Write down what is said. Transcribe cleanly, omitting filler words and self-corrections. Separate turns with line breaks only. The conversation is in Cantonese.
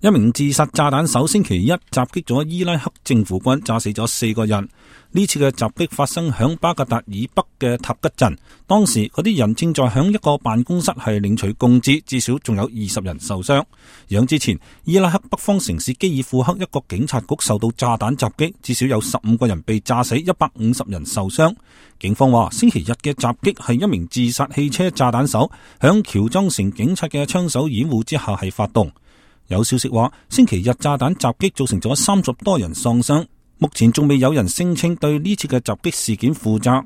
一名自殺炸彈手星期一襲擊咗伊拉克政府軍，炸死咗4個人。呢次嘅襲擊發生響巴格達以北嘅塔吉鎮，當時嗰啲人正在響一個辦公室係領取工資，至少仲有20人受傷。響之前，伊拉克北方城市基爾庫克一個警察局受到炸彈襲擊，至少有15個人被炸死，150人受傷。警方話，星期日嘅襲擊係一名自殺汽車炸彈手響喬裝成警察嘅槍手掩護之下係發動。有消息話，星期日炸彈襲擊造成咗30多人喪生，目前仲未有人聲稱對呢次嘅襲擊事件負責。